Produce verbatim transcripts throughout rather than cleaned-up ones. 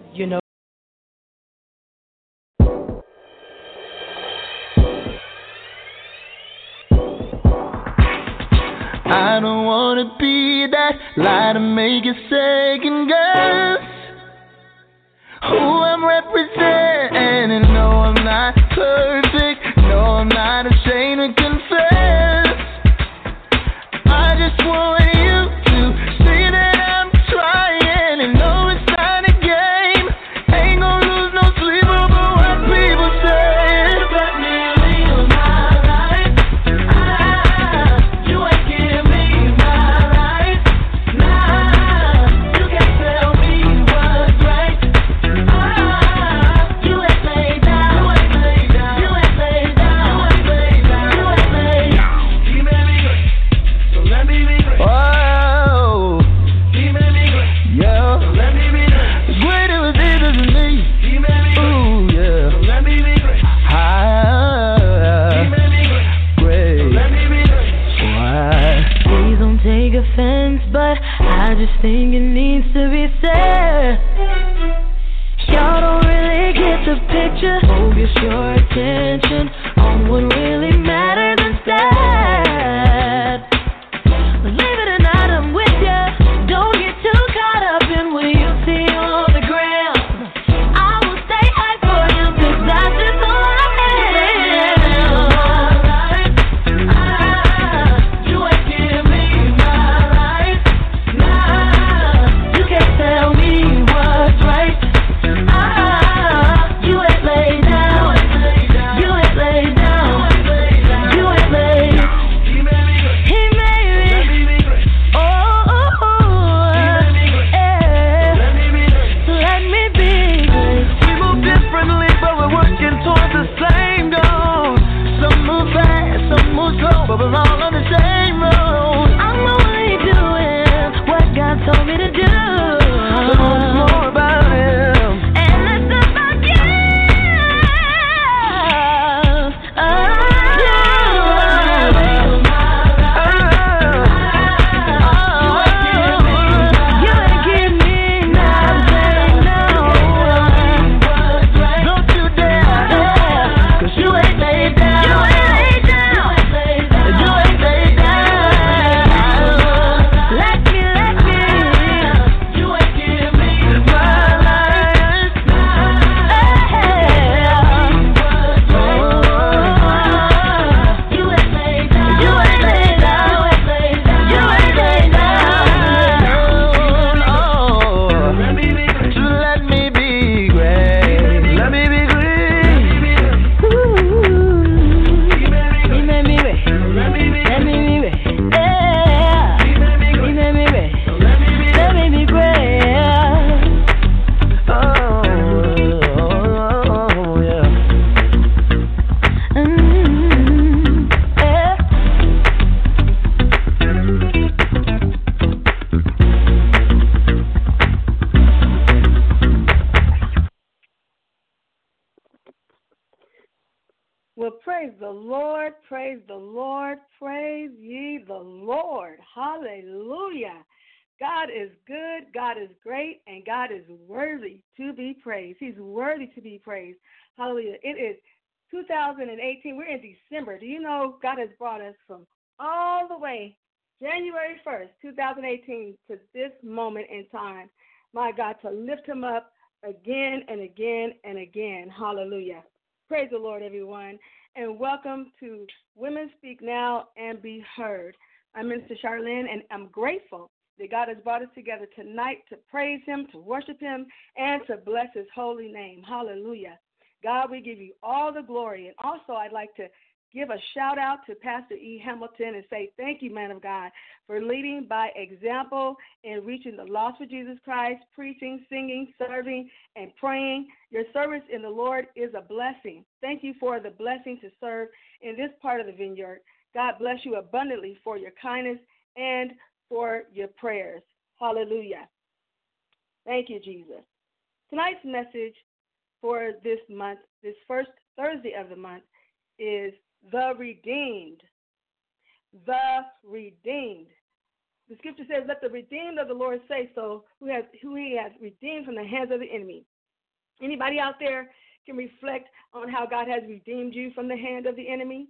You know. I don't wanna be that lie to make you second guess who I'm representing. And no, I'm not perfect. No, I'm not ashamed to confess. I just want you to see that I'm trying and know it's not a game. Ain't gonna lose no sleep over what people say. Let me live my life. Ah, you ain't give me my right. Nah, you can't tell me what's right. Ah, you ain't laid down. You ain't laid down. You ain't laid down. You ain't laid down. You ain't laid down. He made me great, so let me be great. Oh, he made me great, yeah. So let me be great. Greater was Jesus than me. He made me great. Ooh, yeah. So let me be great. Ah, he made me great. Great. So let me be great. Why? Please don't take offense, but I just think it needs to be said. Y'all don't really get the picture. Focus your attention on what really matters instead. Believe it or not, I'm with ya. Don't get too caught up in what you see on the ground. I will stay high for you, 'cause that's just who I am. Ah, you ain't give me my right. Nah, you can't tell me what's right. Ah, you ain't laid down. You ain't laid down. You ain't laid down. He made me. Oh, oh, oh. Yeah. So let me be great. We move differently, but we're working towards the same goal. Some move fast, some move slow, but we're all on the same road. I'm only doing what God told me to do. So it's more about Him. And it's about you. Oh, you ain't give me nothing, no. Don't you dare, 'cause you ain't laid down. You ain't laid down. You ain't laid down. Let me, let me. You ain't give me my life. You ain't laid down. You ain't laid down. You ain't laid down. Oh, let me be great. Let me be great. Let me be great. Ooh, he made me wait. Let me be wait. Yeah. He made me wait. Let me be great. Oh, oh, yeah. Mm, yeah. Well, praise the Lord, praise the Lord, praise ye the Lord. Hallelujah. God is good, God is great, and God is worthy to be praised. He's worthy to be praised. Hallelujah. It is two thousand eighteen. We're in December. Do you know God has brought us from all the way January first, two thousand eighteen to this moment in time? My God, to lift him up again and again and again. Hallelujah. Praise the Lord, everyone, and welcome to Women Speak Now and Be Heard. I'm Minister Charlene, and I'm grateful that God has brought us together tonight to praise him, to worship him, and to bless his holy name. Hallelujah. God, we give you all the glory. And also, I'd like to give a shout out to Pastor E. Hamilton and say thank you, man of God, for leading by example in reaching the lost for Jesus Christ, preaching, singing, serving, and praying. Your service in the Lord is a blessing. Thank you for the blessing to serve in this part of the vineyard. God bless you abundantly for your kindness and for your prayers. Hallelujah. Thank you, Jesus. Tonight's message for this month, this first Thursday of the month, is the redeemed. The redeemed. The scripture says, let the redeemed of the Lord say so, who has who he has redeemed from the hands of the enemy. Anybody out there can reflect on how God has redeemed you from the hand of the enemy?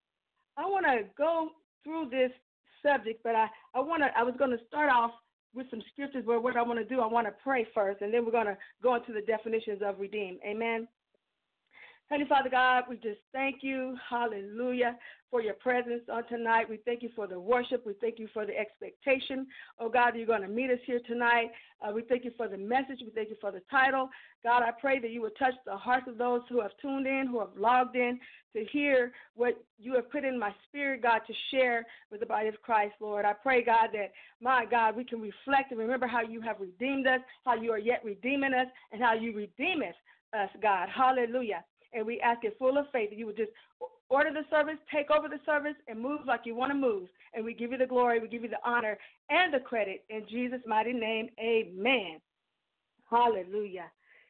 I want to go through this subject, but I, I want to I was going to start off with some scriptures, but what I want to do, I want to pray first, and then we're going to go into the definitions of redeem. Amen. Heavenly Father God, we just thank you, hallelujah, for your presence on tonight. We thank you for the worship. We thank you for the expectation, oh God, that you're going to meet us here tonight. Uh, we thank you for the message. We thank you for the title. God, I pray that you would touch the hearts of those who have tuned in, who have logged in to hear what you have put in my spirit, God, to share with the body of Christ, Lord. I pray, God, that, my God, we can reflect and remember how you have redeemed us, how you are yet redeeming us, and how you redeemeth us, God. Hallelujah. And we ask it full of faith that you would just order the service, take over the service, and move like you want to move. And we give you the glory, we give you the honor and the credit. In Jesus' mighty name, amen. Hallelujah.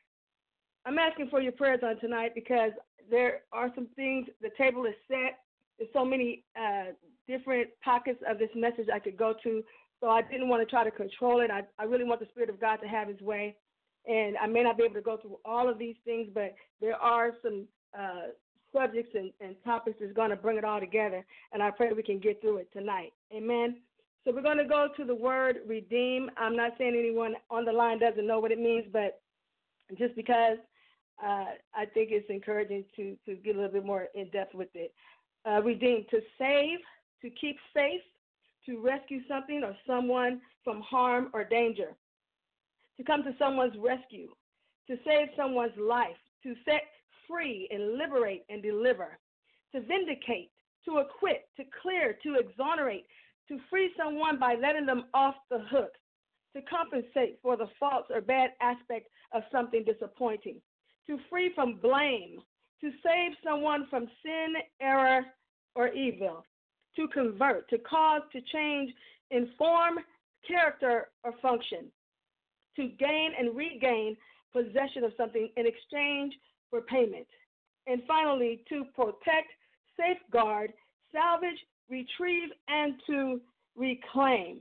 I'm asking for your prayers on tonight because there are some things, the table is set. There's so many uh, different pockets of this message I could go to, so I didn't want to try to control it. I, I really want the Spirit of God to have his way. And I may not be able to go through all of these things, but there are some uh, subjects and, and topics that's going to bring it all together, and I pray we can get through it tonight. Amen. So we're going to go to the word redeem. I'm not saying anyone on the line doesn't know what it means, but just because uh, I think it's encouraging to, to get a little bit more in-depth with it. Uh, redeem, to save, to keep safe, to rescue something or someone from harm or danger. To come to someone's rescue, to save someone's life, to set free and liberate and deliver, to vindicate, to acquit, to clear, to exonerate, to free someone by letting them off the hook, to compensate for the faults or bad aspect of something disappointing, to free from blame, to save someone from sin, error, or evil, to convert, to cause, to change in form, character, or function, to gain and regain possession of something in exchange for payment. And finally, to protect, safeguard, salvage, retrieve, and to reclaim.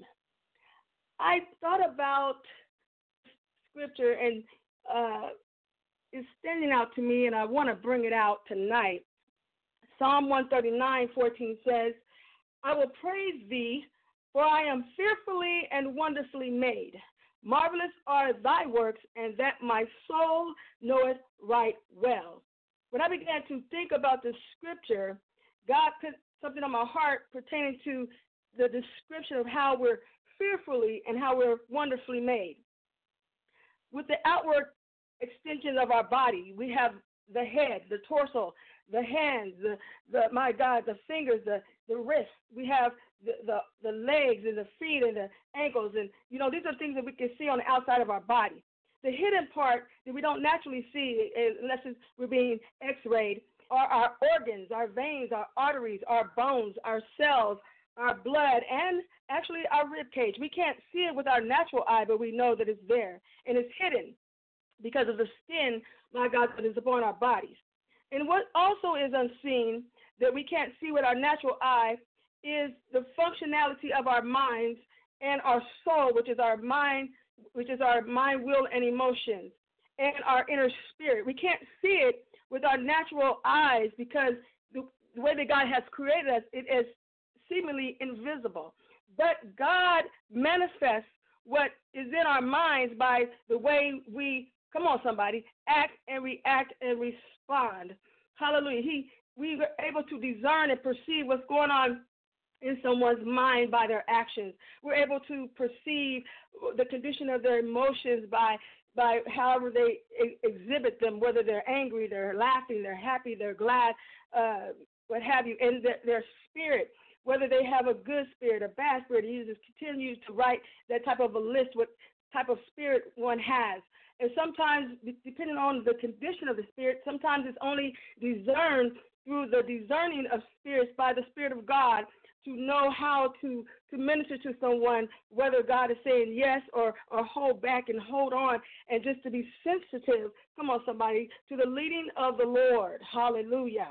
I thought about scripture, and uh, it's standing out to me, and I want to bring it out tonight. Psalm one thirty-nine, fourteen says, I will praise thee, for I am fearfully and wonderfully made. Marvelous are thy works, and that my soul knoweth right well. When I began to think about the scripture, God put something on my heart pertaining to the description of how we're fearfully and how we're wonderfully made. With the outward extension of our body, we have the head, the torso, the hands, the, the my God, the fingers, the, the wrists. We have the, the, the legs and the feet and the ankles. And, you know, these are things that we can see on the outside of our body. The hidden part that we don't naturally see unless it's, we're being x-rayed are our organs, our veins, our arteries, our bones, our cells, our blood, and actually our rib cage. We can't see it with our natural eye, but we know that it's there. And it's hidden because of the skin, my God, that is upon our bodies. And what also is unseen that we can't see with our natural eye is the functionality of our minds and our soul, which is our mind, which is our mind, will, and emotions, and our inner spirit. We can't see it with our natural eyes because the, the way that God has created us, it is seemingly invisible. But God manifests what is in our minds by the way we, come on somebody, act and react and respond. Hallelujah. He, we were able to discern and perceive what's going on in someone's mind by their actions. We're able to perceive the condition of their emotions by by however they ex- exhibit them, whether they're angry, they're laughing, they're happy, they're glad, uh, what have you, and their, their spirit, whether they have a good spirit or bad spirit. He just continues to write that type of a list, what type of spirit one has. And sometimes, depending on the condition of the spirit, sometimes it's only discerned through the discerning of spirits by the Spirit of God to know how to, to minister to someone, whether God is saying yes or, or hold back and hold on, and just to be sensitive, come on somebody, to the leading of the Lord. Hallelujah.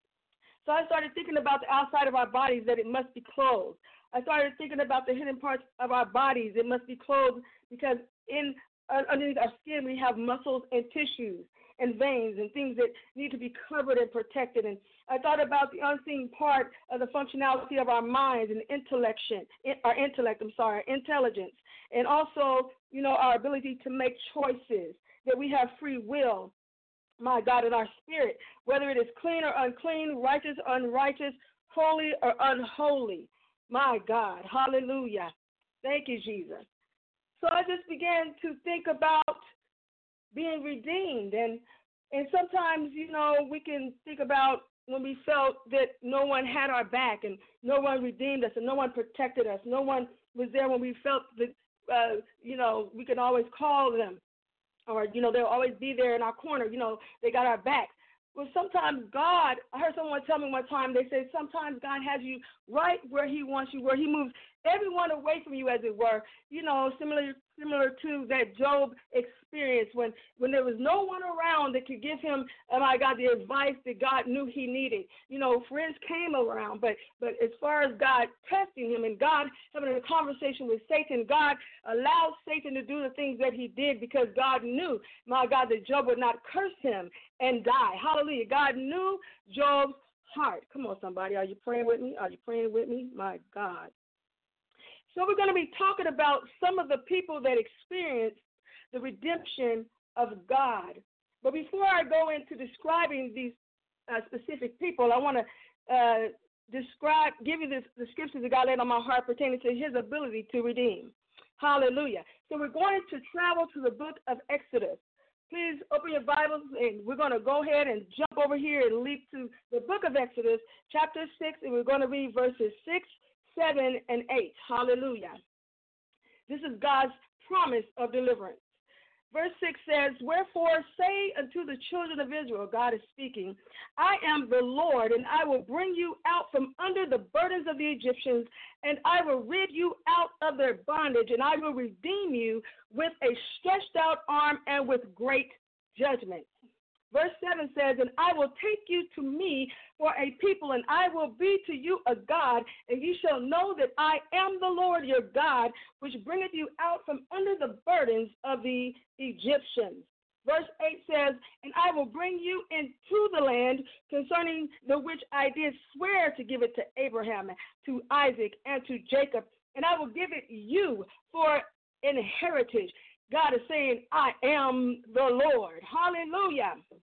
So I started thinking about the outside of our bodies, that it must be clothed. I started thinking about the hidden parts of our bodies. It must be clothed because in underneath our skin, we have muscles and tissues and veins and things that need to be covered and protected. And I thought about the unseen part of the functionality of our minds and intellection, our intellect, I'm sorry, intelligence, and also, you know, our ability to make choices, that we have free will, my God, in our spirit, whether it is clean or unclean, righteous or unrighteous, holy or unholy. My God, hallelujah. Thank you, Jesus. So I just began to think about being redeemed. And and sometimes, you know, we can think about when we felt that no one had our back and no one redeemed us and no one protected us. No one was there when we felt that, uh, you know, we could always call them or, you know, they'll always be there in our corner. You know, they got our back. Well, sometimes God, I heard someone tell me one time, they said sometimes God has you right where he wants you, where he moves everyone away from you, as it were, you know, similar similar to that Job experience when, when there was no one around that could give him, oh my God, the advice that God knew he needed. You know, friends came around, but but as far as God testing him and God having a conversation with Satan, God allowed Satan to do the things that he did because God knew, my God, that Job would not curse him and die. Hallelujah. God knew Job's heart. Come on, somebody. Are you praying with me? Are you praying with me? My God. So we're going to be talking about some of the people that experienced the redemption of God. But before I go into describing these uh, specific people, I want to uh, describe, give you this, the scriptures that God laid on my heart pertaining to his ability to redeem. Hallelujah. So we're going to travel to the book of Exodus. Please open your Bibles, and we're going to go ahead and jump over here and leap to the book of Exodus, chapter six, and we're going to read verses six, seven, and eight. Hallelujah. This is God's promise of deliverance. Verse six says, wherefore say unto the children of Israel, God is speaking, I am the Lord, and I will bring you out from under the burdens of the Egyptians, and I will rid you out of their bondage, and I will redeem you with a stretched out arm and with great judgment. Verse seven says, and I will take you to me for a people, and I will be to you a God, and ye shall know that I am the Lord your God, which bringeth you out from under the burdens of the Egyptians. Verse eight says, and I will bring you into the land concerning the which I did swear to give it to Abraham, to Isaac, and to Jacob, and I will give it you for an heritage. God is saying, I am the Lord. Hallelujah.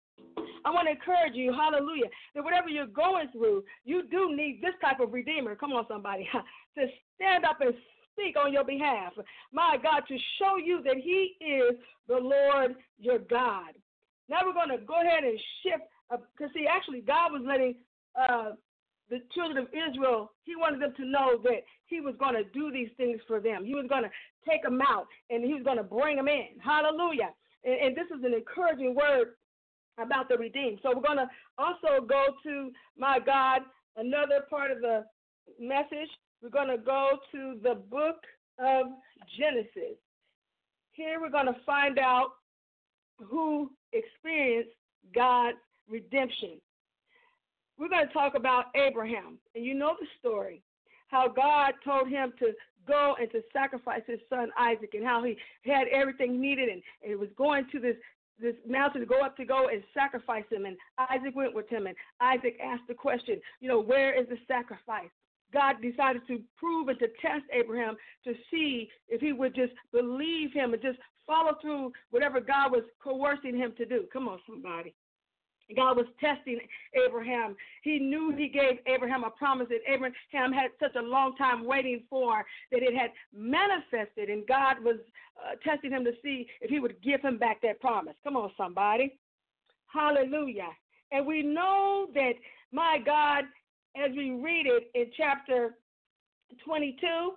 I want to encourage you, hallelujah, that whatever you're going through, you do need this type of redeemer. Come on, somebody, to stand up and speak on your behalf. My God, to show you that he is the Lord your God. Now we're going to go ahead and shift, because, uh, see, actually, God was letting uh, the children of Israel, he wanted them to know that he was going to do these things for them. He was going to take them out, and he was going to bring them in. Hallelujah. And, and this is an encouraging word about the redeemed. So we're going to also go to, my God, another part of the message. We're going to go to the book of Genesis. Here we're going to find out who experienced God's redemption. We're going to talk about Abraham. And you know the story, how God told him to go and to sacrifice his son Isaac, and how he had everything needed, and, and it was going to this this mountain to go up to go and sacrifice him. And Isaac went with him, and Isaac asked the question, you know, where is the sacrifice? God decided to prove and to test Abraham to see if he would just believe him and just follow through whatever God was coercing him to do. Come on, somebody. God was testing Abraham. He knew he gave Abraham a promise that Abraham had such a long time waiting for, that it had manifested, and God was uh, testing him to see if he would give him back that promise. Come on, somebody. Hallelujah. And we know that, my God, as we read it in chapter twenty-two,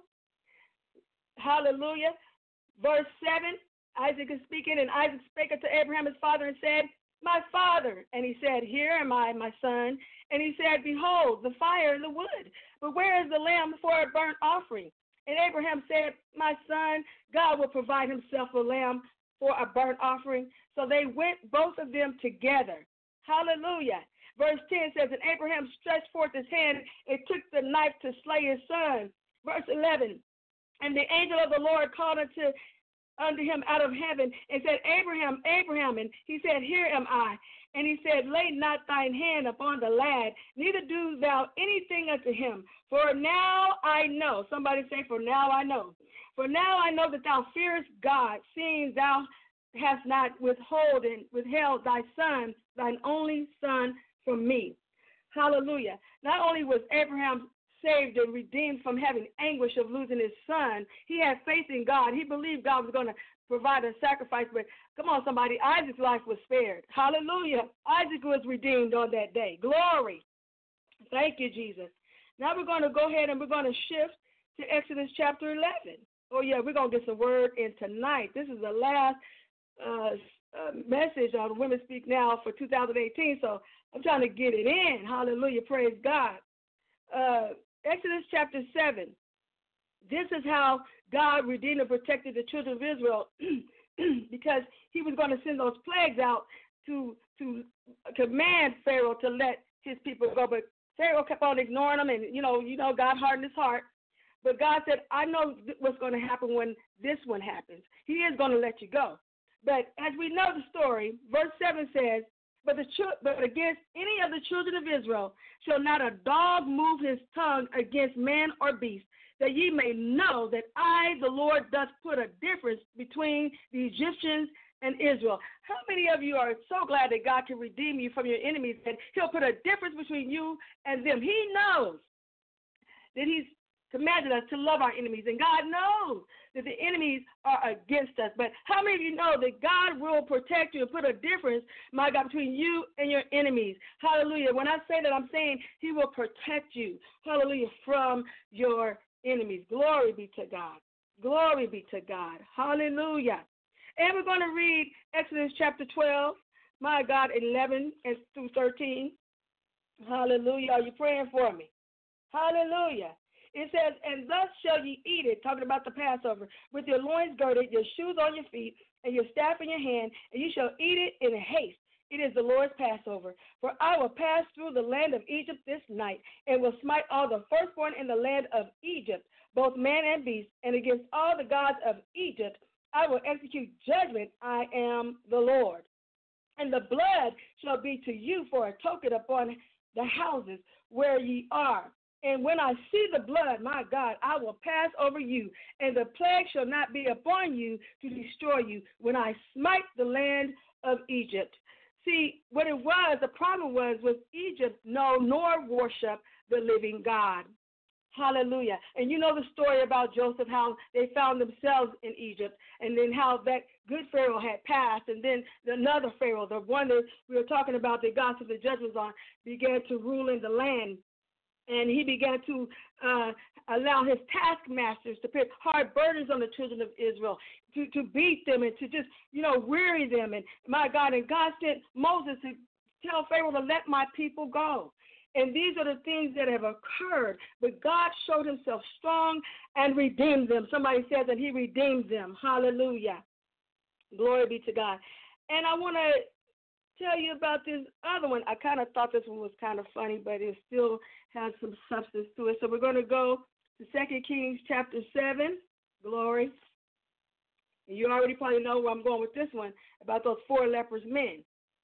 hallelujah, verse seven, Isaac is speaking, and Isaac spake unto Abraham his father and said, my father. And he said, here am I, my son. And he said, behold, the fire and the wood, but where is the lamb for a burnt offering? And Abraham said, my son, God will provide himself a lamb for a burnt offering. So they went, both of them, together. Hallelujah. Verse ten says, and Abraham stretched forth his hand and took the knife to slay his son. Verse eleven, and the angel of the Lord called unto unto him out of heaven and said, Abraham, Abraham. And he said, Here am I. And he said, Lay not thine hand upon the lad, neither do thou anything unto him. For now I know. Somebody say, For now I know. For now I know that thou fearest God, seeing thou hast not withholden, withheld thy son, thine only son, from me. Hallelujah. Not only was Abraham saved and redeemed from having anguish of losing his son, he had faith in God. He believed God was going to provide a sacrifice, but come on, somebody, Isaac's life was spared. Hallelujah. Isaac was redeemed on that day. Glory. Thank you, Jesus. Now we're going to go ahead and we're going to shift to Exodus chapter eleven. Oh, yeah, we're going to get some word in tonight. This is the last uh, uh, message on Women Speak Now for two thousand eighteen, so I'm trying to get it in. Hallelujah. Praise God. Uh, Exodus chapter seven. This is how God redeemed and protected the children of Israel because he was going to send those plagues out to to command Pharaoh to let his people go. But Pharaoh kept on ignoring them, and, you know, you know, God hardened his heart. But God said, I know what's going to happen when this one happens. He is going to let you go. But as we know the story, verse seven says, But, the but against any of the children of Israel shall not a dog move his tongue against man or beast, that ye may know that I, the Lord, doth put a difference between the Egyptians and Israel. How many of you are so glad that God can redeem you from your enemies, and he'll put a difference between you and them? He knows that he's commanded us to love our enemies, and God knows that the enemies are against us. But how many of you know that God will protect you and put a difference, my God, between you and your enemies? Hallelujah. When I say that, I'm saying he will protect you, hallelujah, from your enemies. Glory be to God. Glory be to God. Hallelujah. And we're going to read Exodus chapter twelve, my God, eleven and through thirteen. Hallelujah. Are you praying for me? Hallelujah. It says, And thus shall ye eat it, talking about the Passover, with your loins girded, your shoes on your feet, and your staff in your hand, and you shall eat it in haste. It is the Lord's Passover. For I will pass through the land of Egypt this night, and will smite all the firstborn in the land of Egypt, both man and beast, and against all the gods of Egypt I will execute judgment. I am the Lord. And the blood shall be to you for a token upon the houses where ye are. And when I see the blood, my God, I will pass over you, and the plague shall not be upon you to destroy you when I smite the land of Egypt. See, what it was, the problem was with Egypt, no, nor worship the living God. Hallelujah. And you know the story about Joseph, how they found themselves in Egypt, and then how that good Pharaoh had passed, and then another Pharaoh, the one that we were talking about that God sent the judgments on, began to rule in the land. And he began to uh, allow his taskmasters to put hard burdens on the children of Israel, to, to beat them and to just, you know, weary them. And my God, and God sent Moses to tell Pharaoh to let my people go. And these are the things that have occurred. But God showed himself strong and redeemed them. Somebody says that he redeemed them. Hallelujah. Glory be to God. And I want to tell you about this other one. I kind of thought this one was kind of funny, but it still has some substance to it. So we're going to go to Second Kings chapter seven. Glory. And you already probably know where I'm going with this one, about those four leprous men.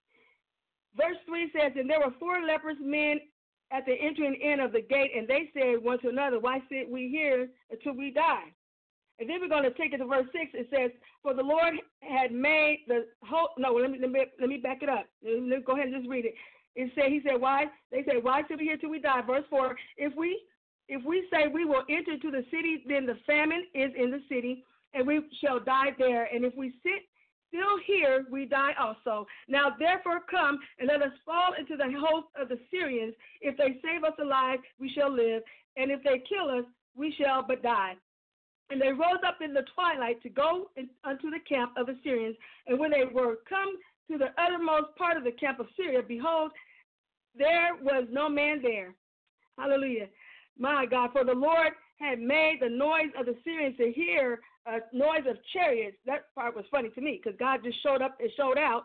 Verse three says, And there were four leprous men at the entering in of the gate, and they said one to another, Why sit we here until we die? And then we're going to take it to verse six. It says, For the Lord had made the whole, no, let me, let me, let me back it up. Let me go ahead and just read it. It said, he said, why? They said, why sit we here till we die? Verse four, if we, if we say we will enter into the city, then the famine is in the city, and we shall die there. And if we sit still here, we die also. Now therefore come, and let us fall into the host of the Syrians. If they save us alive, we shall live, and if they kill us, we shall but die. And they rose up in the twilight to go in, unto the camp of the Syrians. And when they were come to the uttermost part of the camp of Syria, behold, there was no man there. Hallelujah. My God, for the Lord had made the noise of the Syrians to hear a noise of chariots. That part was funny to me because God just showed up and showed out.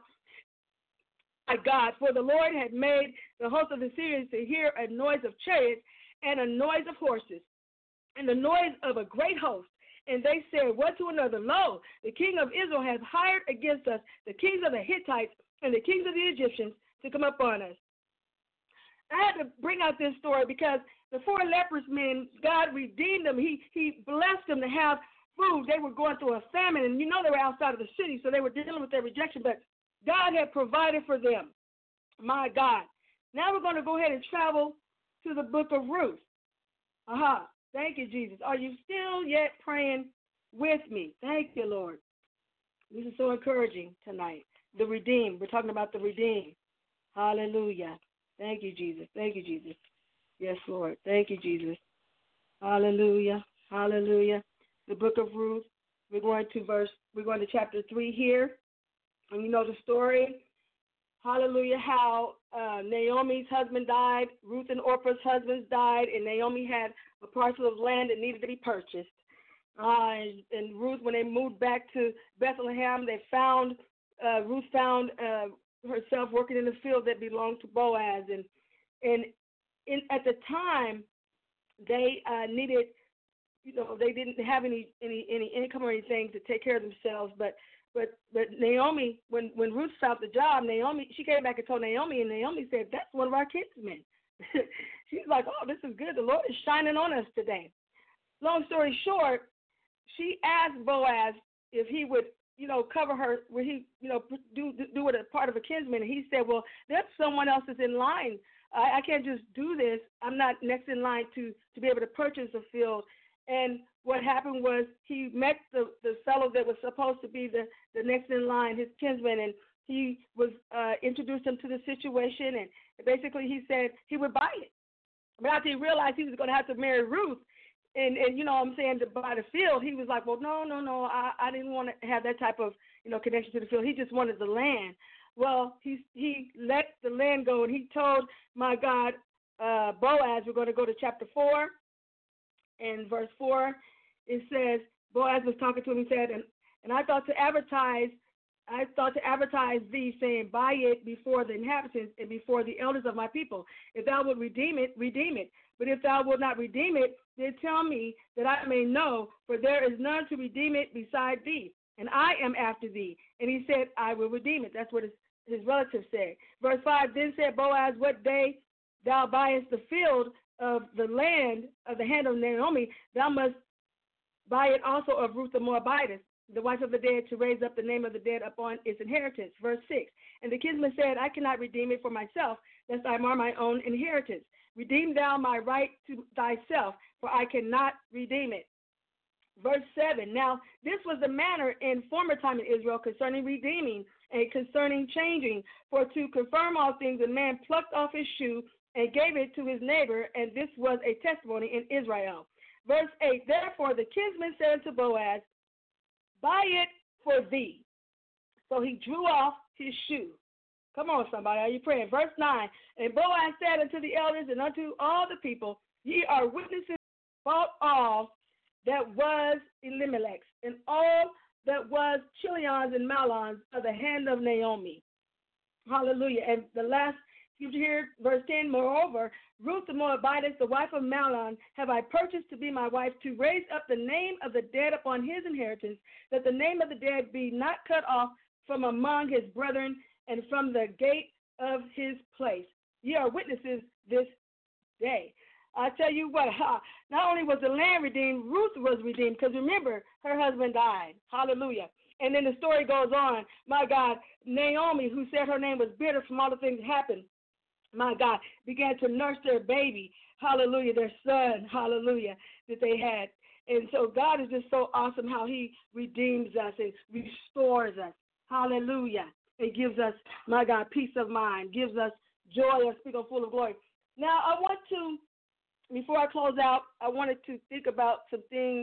My God, for the Lord had made the host of the Syrians to hear a noise of chariots and a noise of horses, and the noise of a great host. And they said one to another, Lo, the king of Israel has hired against us the kings of the Hittites and the kings of the Egyptians to come upon us. I had to bring out this story because the four leprous men, God redeemed them. He he blessed them to have food. They were going through a famine, and you know they were outside of the city, so they were dealing with their rejection, but God had provided for them. My God. Now we're going to go ahead and travel to the book of Ruth. Aha. Uh-huh. Thank you, Jesus. Are you still yet praying with me? Thank you, Lord. This is so encouraging tonight. The redeemed. We're talking about the redeemed. Hallelujah. Thank you, Jesus. Thank you, Jesus. Yes, Lord. Thank you, Jesus. Hallelujah. Hallelujah. The book of Ruth. We're going to verse, we're going to chapter three here. And you know the story. Hallelujah. How uh, Naomi's husband died. Ruth and Orpah's husbands died. And Naomi had a parcel of land that needed to be purchased. Uh, and, and Ruth, when they moved back to Bethlehem, they found, uh, Ruth found uh, herself working in the field that belonged to Boaz. And and in, at the time, they uh, needed, you know, they didn't have any, any, any income or anything to take care of themselves. But but but Naomi, when, when Ruth found the job, Naomi, she came back and told Naomi, and Naomi said, that's one of our kinsmen. She's like, oh, this is good. The Lord is shining on us today. Long story short, she asked Boaz if he would, you know, cover her, where he, you know, do do it as part of a kinsman. And he said, well, there's someone else that's in line. I, I can't just do this. I'm not next in line to, to be able to purchase a field. And what happened was he met the, the fellow that was supposed to be the, the next in line, his kinsman, and he was uh, introduced him to the situation. And basically he said he would buy it. But after he realized he was going to have to marry Ruth, and, and you know what I'm saying, to buy the field, he was like, well, no, no, no, I, I didn't want to have that type of, you know, connection to the field. He just wanted the land. Well, he he let the land go, and he told, my God, uh, Boaz, we're going to go to chapter four, and verse four, it says, Boaz was talking to him, he said, and, and I thought to advertise, I thought to advertise thee, saying, buy it before the inhabitants and before the elders of my people. If thou wilt redeem it, redeem it. But if thou wilt not redeem it, then tell me that I may know, for there is none to redeem it beside thee, and I am after thee. And he said, I will redeem it. That's what his, his relative said. Verse five, then said Boaz, what day thou buyest the field of the land of the hand of Naomi, thou must buy it also of Ruth the Moabitess, the wife of the dead, to raise up the name of the dead upon its inheritance. Verse six, and the kinsman said, I cannot redeem it for myself, lest I mar my own inheritance. Redeem thou my right to thyself, for I cannot redeem it. Verse seven, now this was the manner in former time in Israel concerning redeeming and concerning changing. For to confirm all things, a man plucked off his shoe and gave it to his neighbor, and this was a testimony in Israel. Verse eight, therefore the kinsman said unto Boaz, buy it for thee. So he drew off his shoe. Come on, somebody, are you praying? Verse nine, and Boaz said unto the elders and unto all the people, ye are witnesses, bought all that was Elimelech's, and all that was Chilion's and Mahlon's of the hand of Naomi. Hallelujah. And the last scripture here, verse ten, moreover, Ruth the Moabitess, the wife of Mahlon, have I purchased to be my wife, to raise up the name of the dead upon his inheritance, that the name of the dead be not cut off from among his brethren and from the gate of his place. Ye are witnesses this day. I tell you what, ha, not only was the land redeemed, Ruth was redeemed, because remember, her husband died. Hallelujah. And then the story goes on. My God, Naomi, who said her name was bitter from all the things that happened, my God, began to nurse their baby, hallelujah, their son, hallelujah, that they had. And so God is just so awesome how he redeems us and restores us, hallelujah. It gives us, my God, peace of mind, gives us joy, unspeakable, full of glory. Now, I want to, before I close out, I wanted to think about some things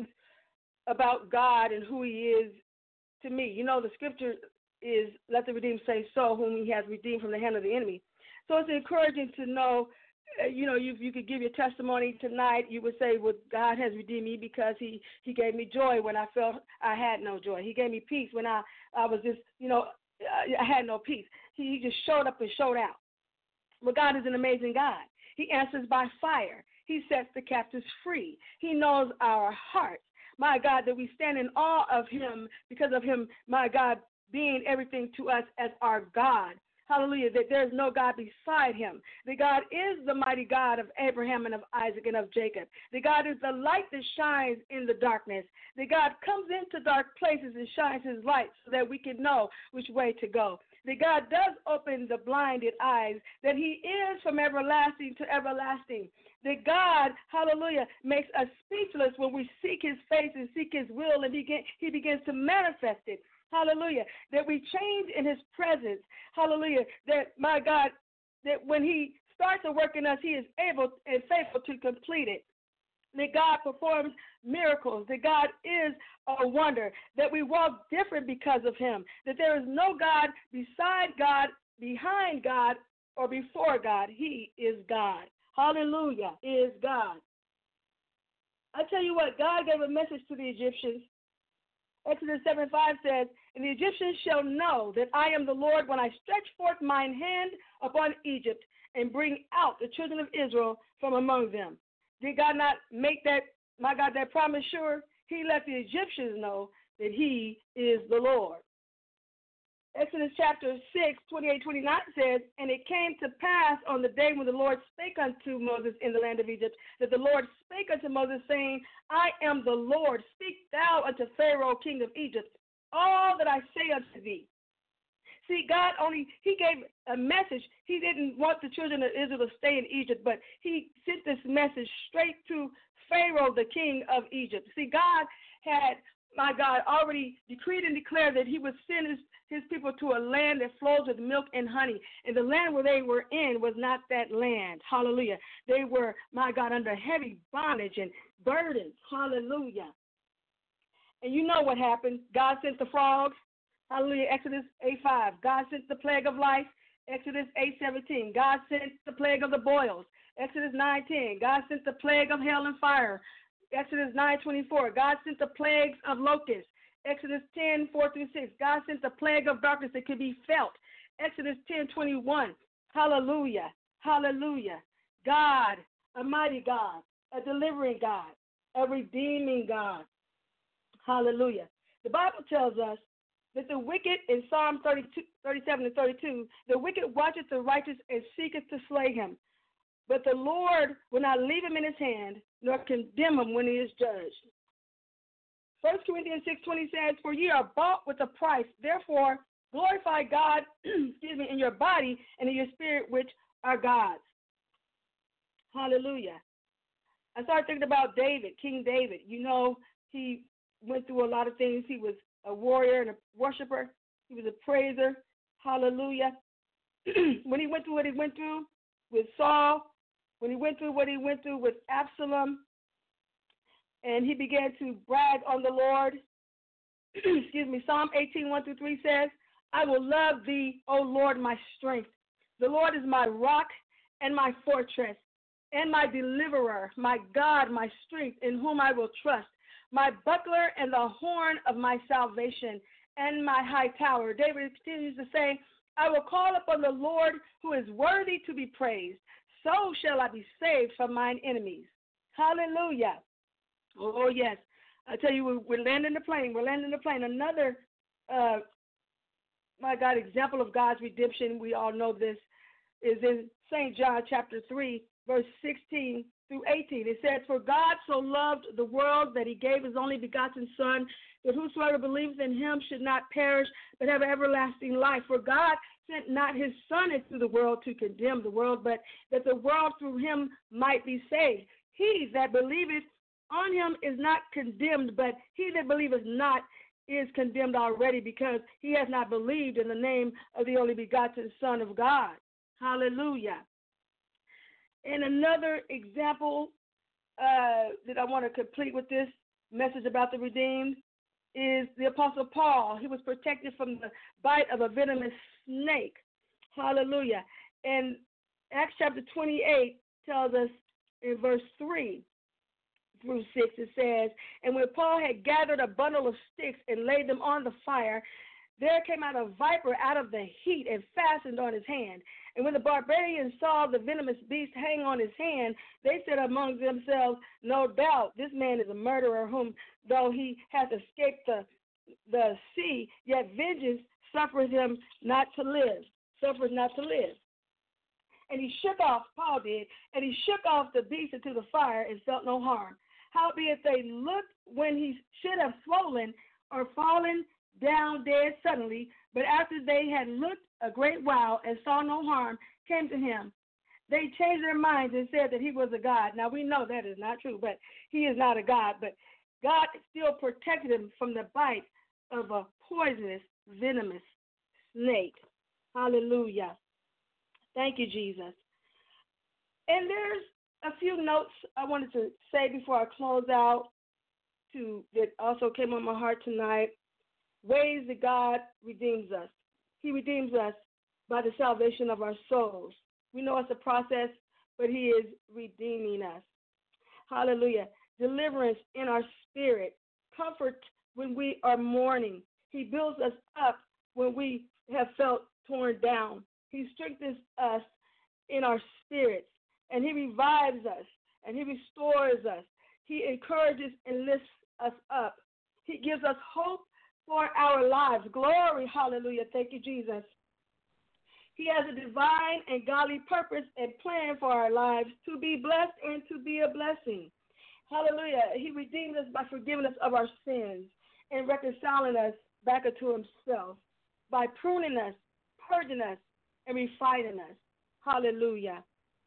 about God and who he is to me. You know, the scripture is, let the redeemed say so, whom he has redeemed from the hand of the enemy. So it's encouraging to know, uh, you know, you, you could give your testimony tonight. You would say, well, God has redeemed me because he, he gave me joy when I felt I had no joy. He gave me peace when I, I was just, you know, I had no peace. He, he just showed up and showed out. Well, God is an amazing God. He answers by fire. He sets the captives free. He knows our hearts. my God, that we stand in awe of him because of him, my God, being everything to us as our God. Hallelujah, that there's no God beside him. That God is the mighty God of Abraham and of Isaac and of Jacob. That God is the light that shines in the darkness. That God comes into dark places and shines his light so that we can know which way to go. That God does open the blinded eyes. That he is from everlasting to everlasting. That God, hallelujah, makes us speechless when we seek his face and seek his will, and begin, he begins to manifest it. Hallelujah. That we change in his presence. Hallelujah. That, my God, that when he starts a work in us, he is able and faithful to complete it. That God performs miracles. That God is a wonder. That we walk different because of him. That there is no God beside God, behind God, or before God. He is God. Hallelujah. Is God. I tell you what, God gave a message to the Egyptians. Exodus seven five says, and the Egyptians shall know that I am the Lord when I stretch forth mine hand upon Egypt and bring out the children of Israel from among them. Did God not make that, my God, that promise sure? He let the Egyptians know that he is the Lord. Exodus chapter six, twenty-eight, twenty-nine says, and it came to pass on the day when the Lord spake unto Moses in the land of Egypt, that the Lord spake unto Moses, saying, I am the Lord. Speak thou unto Pharaoh, king of Egypt, all that I say unto thee. See, God only, he gave a message. He didn't want the children of Israel to stay in Egypt, but he sent this message straight to Pharaoh, the king of Egypt. See, God had, my God, already decreed and declared that he would send his, his people to a land that flows with milk and honey. And the land where they were in was not that land. Hallelujah. They were, my God, under heavy bondage and burdens. Hallelujah. And you know what happened. God sent the frogs. Hallelujah. Exodus eight five. God sent the plague of life. Exodus eight seventeen. God sent the plague of the boils. Exodus nine ten. God sent the plague of hail and fire. Exodus nine twenty-four. God sent the plagues of locusts. Exodus ten four through six. God sent the plague of darkness that could be felt. Exodus ten twenty-one. Hallelujah. Hallelujah. God, a mighty God, a delivering God, a redeeming God. Hallelujah. The Bible tells us that the wicked, in Psalm thirty-two, thirty-seven and thirty-two, the wicked watcheth the righteous and seeketh to slay him. But the Lord will not leave him in his hand, nor condemn him when he is judged. First Corinthians six twenty says, for ye are bought with a price. Therefore, glorify God excuse me, in your body and in your spirit, which are God's. Hallelujah. I started thinking about David, King David. You know, he went through a lot of things. He was a warrior and a worshiper. He was a praiser. Hallelujah. When he went through what he went through with Saul, when he went through what he went through with Absalom, and he began to brag on the Lord. Excuse me, Psalm eighteen, one through three says, I will love thee, O Lord, my strength. The Lord is my rock and my fortress and my deliverer, my God, my strength, in whom I will trust, my buckler and the horn of my salvation and my high tower. David continues to say, I will call upon the Lord who is worthy to be praised. So shall I be saved from mine enemies. Hallelujah. Oh, yes. I tell you, we're, we're landing the plane. We're landing the plane. Another, uh, my God, example of God's redemption, we all know this, is in Saint John chapter three, verse sixteen through eighteen. It says, for God so loved the world that he gave his only begotten Son, that whosoever believes in him should not perish, but have everlasting life. For God sent not his Son into the world to condemn the world, but that the world through him might be saved. He that believeth on him is not condemned, but he that believeth not is condemned already, because he has not believed in the name of the only begotten Son of God. Hallelujah. And another example uh, that I want to complete with this message about the redeemed is the Apostle Paul. He was protected from the bite of a venomous snake. Hallelujah. And Acts chapter twenty-eight tells us in verse three through six, it says, and when Paul had gathered a bundle of sticks and laid them on the fire, there came out a viper out of the heat and fastened on his hand. And when the barbarians saw the venomous beast hang on his hand, they said among themselves, no doubt this man is a murderer whom, though he hath escaped the, the sea, yet vengeance suffers him not to live, suffers not to live. And he shook off, Paul did, and he shook off the beast into the fire and felt no harm. Howbeit they looked when he should have swollen or fallen down dead suddenly, but after they had looked a great while and saw no harm came to him, they changed their minds and said that he was a god. Now we know that is not true, but he is not a god, but God still protected him from the bite of a poisonous, venomous snake. Hallelujah. Thank you, Jesus. And there's a few notes I wanted to say before I close out to that also came on my heart tonight. Ways that God redeems us. He redeems us by the salvation of our souls. We know it's a process, but he is redeeming us. Hallelujah. Deliverance in our spirit. Comfort when we are mourning. He builds us up when we have felt torn down. He strengthens us in our spirits, and he revives us, and he restores us. He encourages and lifts us up. He gives us hope for our lives. Glory, hallelujah. Thank you, Jesus. He has a divine and godly purpose and plan for our lives to be blessed and to be a blessing. Hallelujah. He redeemed us by forgiving us of our sins and reconciling us back unto himself, by pruning us, purging us, and refining us. Hallelujah.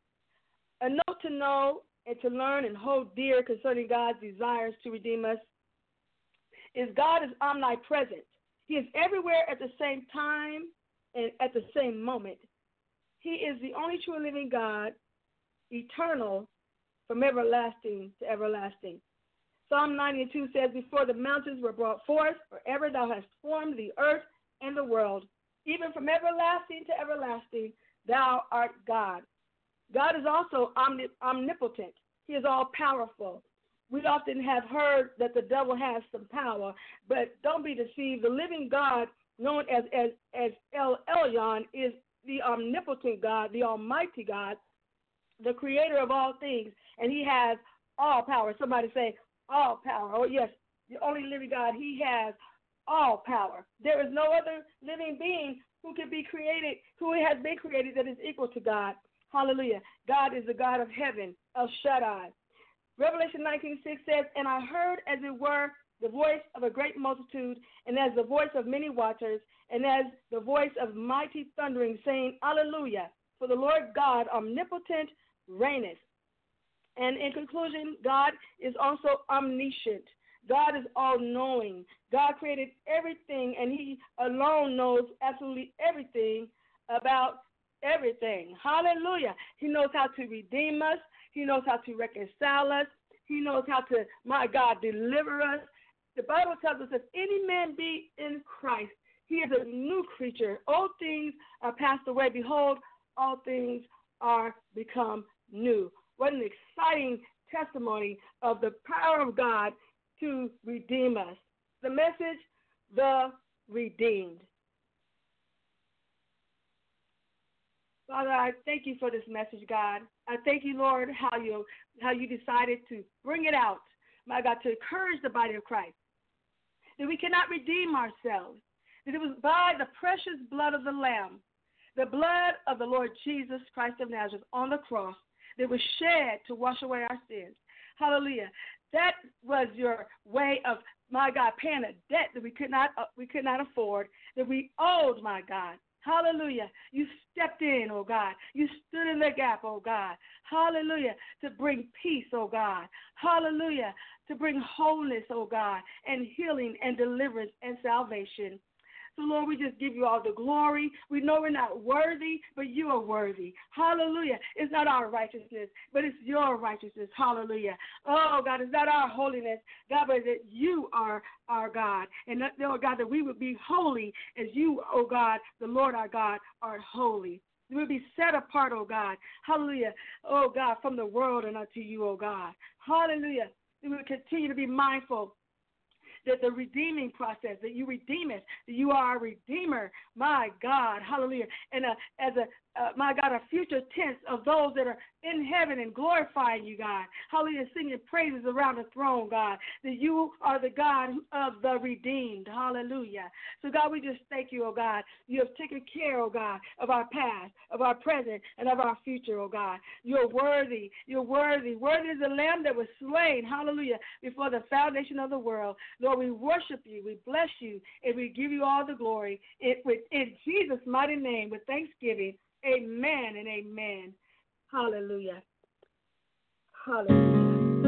A note to know and to learn and hold dear concerning God's desires to redeem us is God is omnipresent. He is everywhere at the same time and at the same moment. He is the only true and living God, eternal, from everlasting to everlasting. Psalm ninety and two says, before the mountains were brought forth, forever thou hast formed the earth and the world. Even from everlasting to everlasting, thou art God. God is also omnipotent. He is all-powerful. We often have heard that the devil has some power, but don't be deceived. The living God, known as, as, as El Elyon, is the omnipotent God, the almighty God, the creator of all things, and he has all power. Somebody say, all power. Oh, yes, the only living God, he has all power. There is no other living being who can be created, who has been created that is equal to God. Hallelujah. God is the God of heaven, El Shaddai. Revelation nineteen six says, and I heard as it were the voice of a great multitude, and as the voice of many watchers, and as the voice of mighty thundering, saying, Alleluia, for the Lord God omnipotent reigneth. And in conclusion, God is also omniscient. God is all-knowing. God created everything, and he alone knows absolutely everything about everything. Hallelujah. He knows how to redeem us. He knows how to reconcile us. He knows how to, my God, deliver us. The Bible tells us if any man be in Christ, he is a new creature. Old things are passed away. Behold, all things are become new. What an exciting testimony of the power of God to redeem us. The message, the redeemed. Father, I thank you for this message, God. I thank you, Lord, how you how you decided to bring it out, my God, to encourage the body of Christ, that we cannot redeem ourselves, that it was by the precious blood of the Lamb, the blood of the Lord Jesus Christ of Nazareth on the cross that was shed to wash away our sins. Hallelujah. That was your way of, my God, paying a debt that we could not uh, we could not afford, that we owed, my God. Hallelujah. You stepped in, oh God. You stood in the gap, oh God. Hallelujah. To bring peace, oh God. Hallelujah. To bring wholeness, oh God, and healing and deliverance and salvation. So, Lord, we just give you all the glory. We know we're not worthy, but you are worthy. Hallelujah. It's not our righteousness, but it's your righteousness. Hallelujah. Oh, God, it's not our holiness, God, but that you are our God. And, that, oh, God, that we would be holy as you, oh, God, the Lord our God, are holy. We will be set apart, oh, God. Hallelujah. Oh, God, from the world and unto you, oh, God. Hallelujah. We will continue to be mindful that the redeeming process, that you redeem us, that you are a redeemer, my God, hallelujah. And uh, as a, uh, my God, a future tense of those that are in heaven and glorifying you, God, hallelujah, singing praises around the throne, God, that you are the God of the redeemed, hallelujah. So, God, we just thank you, oh God. You have taken care, oh God, of our past, of our present, and of our future, oh God. You're worthy, you're worthy. Worthy is the Lamb that was slain, hallelujah, before the foundation of the world. Lord, we worship you, we bless you, and we give you all the glory. It, in Jesus' mighty name, with thanksgiving, amen and amen. Hallelujah. Hallelujah.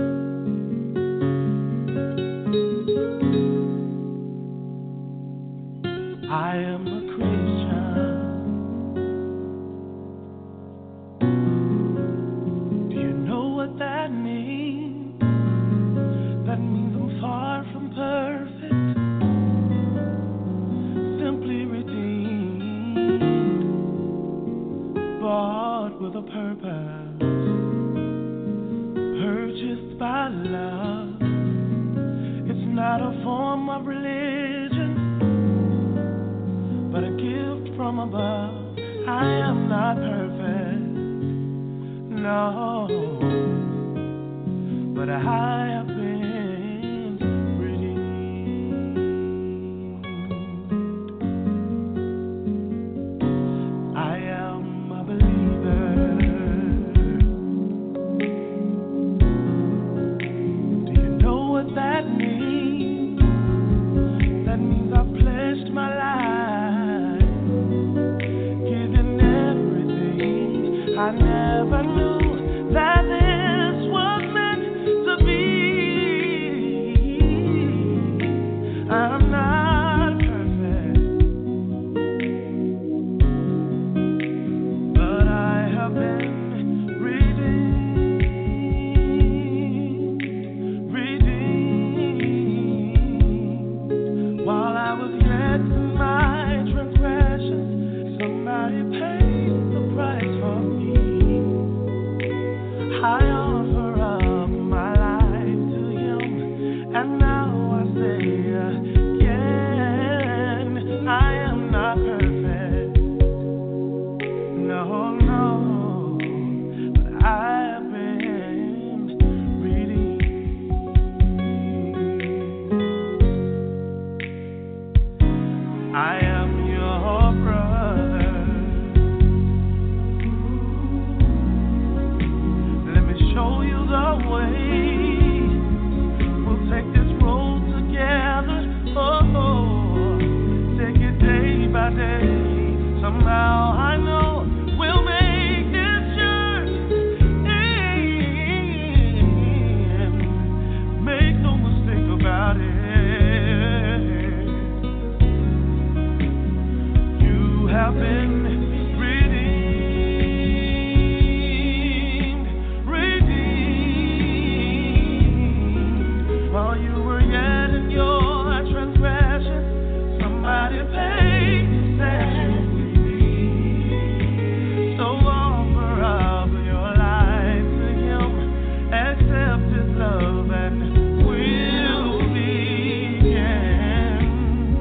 I am a Christian. Do you know what that means? That means I'm far from perfect, simply redeemed, bought with a purpose, purchased by love. It's not a form of religion, but a gift from above. I am not perfect, no, but I have been redeemed. I am a believer. Do you know what that means? That means I've pledged my life, giving everything. I never knew that this was meant to be. I'm not perfect, but I have been redeemed, redeemed. While I was yet in my transgressions, somebody paid the price for me. I offer up my life to Him, and now I say again, I am not perfect, no, no, but I have been redeemed. I am your brother. Let me show you the way. We'll take this road together. Oh, oh. Take it day by day. Somehow I know we'll make this journey. Make no mistake about it. You have been redeemed, redeemed. While you were yet in your transgression, somebody paid to set you free. So offer up your life to Him, accept His love, and we'll begin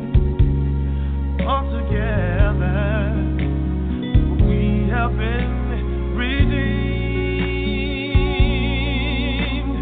all together. We have been redeemed,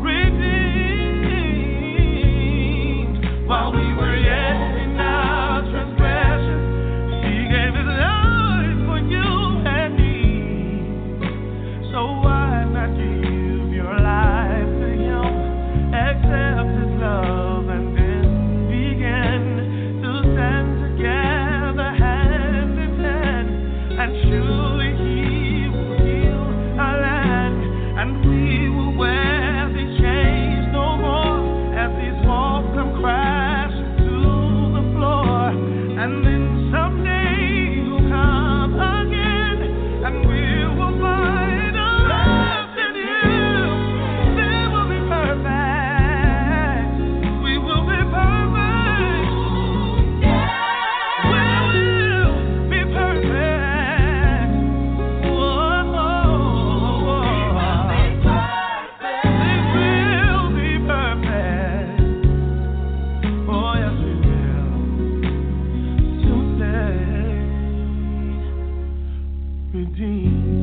redeemed. While we were yet in our transgression, He gave His life for you and me. So why not give your life to Him, accept His love, and then begin to stand together hand in hand, and surely He will heal our land, and we will wear these chains no more as these walls come crashing to the floor. And then someday You'll come again, and we will find a life in You. They will be perfect. We will be perfect. We will be perfect. redeemed.